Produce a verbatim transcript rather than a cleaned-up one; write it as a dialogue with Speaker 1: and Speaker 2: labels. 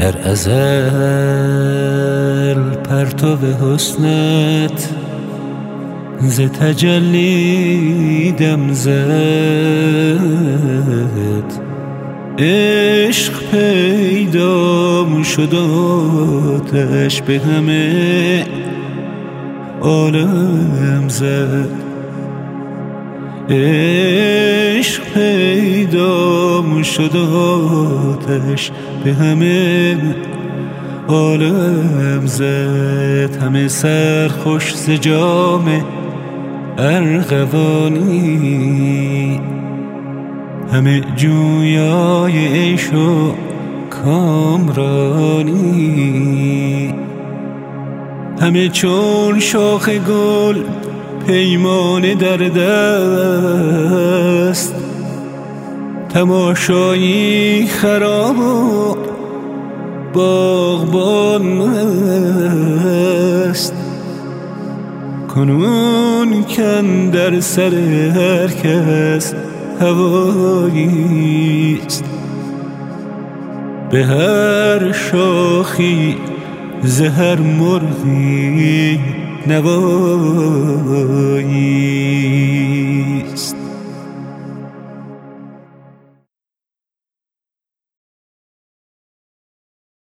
Speaker 1: در ازل پرتو حسنت ز تجلی دم زد، عشق پیدا شد آتش به همه عالم زد. عشق پیدا شد آتش به همه عالم زد. همه سرخوش ز جام ارغوانی، همه جویای عیش و کامرانی، همه چون شاخ گل پیمانه در دست، تماشایی خراب و باغبان است. کنون کن در سر هر کس هواییست، به هر شاخی ز هر مرغی نوایی.